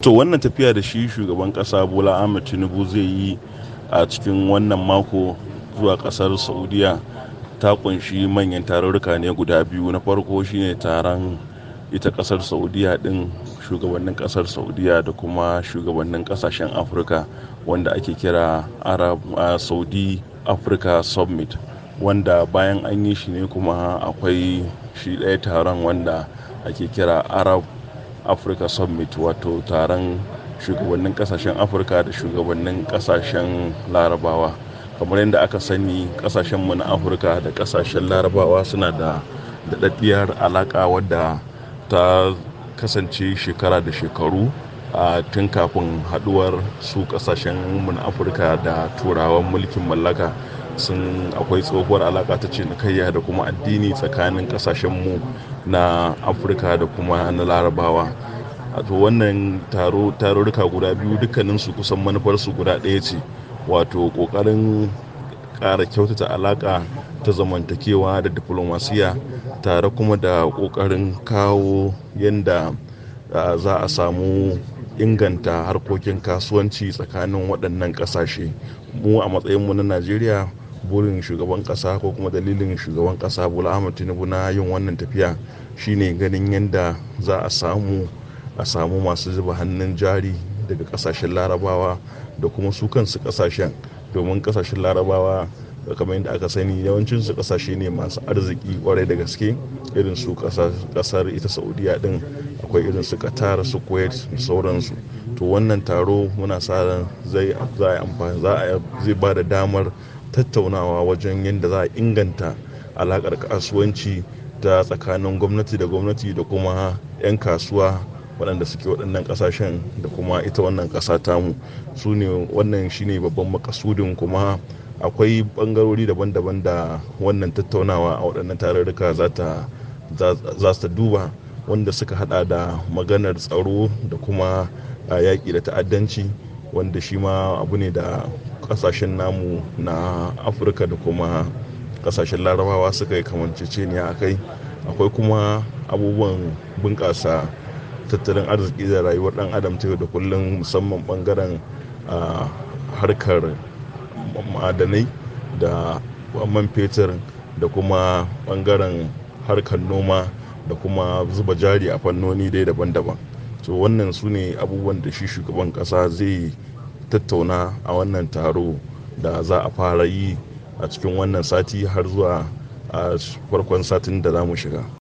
To wannan tafiya da shi shugaban ƙasa Bola Ahmed Tinubu zai yi a cikin wannan mako zuwa ƙasar Saudiya ta kunshi manyan tarurruka ne guda biyu. Na farko shine taron ita ƙasar Saudiya ɗin, shugabannin ƙasar Saudiya da kuma shugabannin ƙasashen Afirka wanda ake kira Saudi Africa Summit, wanda bayan an yi shi ne kuma akwai shi ɗaya taron wanda ake kira Arab Africa Summit, wato taron shugabannin kasashen Afirka da shugabannin kasashen Larabawa. Kamar yadda aka sani, kasashenmu na Afirka da kasashen Larabawa suna da daɗaɗɗiyar alaƙa wadda ta kasance shekara da shekaru tun kafin haɗuwar su kasashenmu na Afirka da turawan mulkin mallaka. Akwai tsohuwar alaƙa ta cinikayya da kuma addini tsakanin kasashenmu na Afirka da kuma na Larabawa. To wannan tarurruka guda biyu dukkaninsu kusan manufarsu guda ɗaya ce, wato ƙoƙarin ƙara kyautata alaƙa ta zamantakewa da diflomasiya, tare kuma da ƙoƙarin kawo yadda za a samu inganta harkokin kasuwanci tsakanin waɗannan ƙasashe. Mu a matsayinmu na Najeriya, burin shugaban ƙasa ko kuma dalilin shugaban ƙasa Bola Ahmed Tinubu na yin wannan tafiya shine ganin yadda za a samu masu zuba hannun jari daga kasashen Larabawa da kuma su kansu kasashen, domin kasashen Larabawa kamar yadda aka sani yawancin su kasashe ne masu arziki kwarai da gaske, irin su kasar ita Saudiya din, akwai irin su Qatar, su Kuwait da sauransu. To wannan taro muna sa ran zai ba da damar tattaunawa wajen yadda za a inganta alakar kasuwanci ta tsakanin gwamnati da gwamnati da kuma 'yan kasuwa waɗanda suke waɗannan ƙasashen da kuma ita wannan ƙasa tamu. Wannan shine babban makasudin, kuma akwai ɓangarori daban-daban da wannan tattaunawa a waɗannan tarurruka za ta duba, wanda suka hada da maganar tsaro da kuma yaƙi da ta'addanci, wanda shi ma abu ne da ƙasashen namu na Afirka da kuma ƙasashen Larabawa suka yi kamanceceniya a kai. Akwai kuma abubuwan bunƙasa tattalin arziki da rayuwar ɗan adam ta yau da kullum, musamman ɓangaren harkar ma'adanai da man fetur da kuma ɓangaren harkar noma da kuma zuba jari a fannoni dai daban-daban. To wannan su ne abubuwan da shi shugaban ƙasa zai tattauna a wannan taro da za a fara yi a cikin wannan sati har zuwa farkon satin da za mu shiga.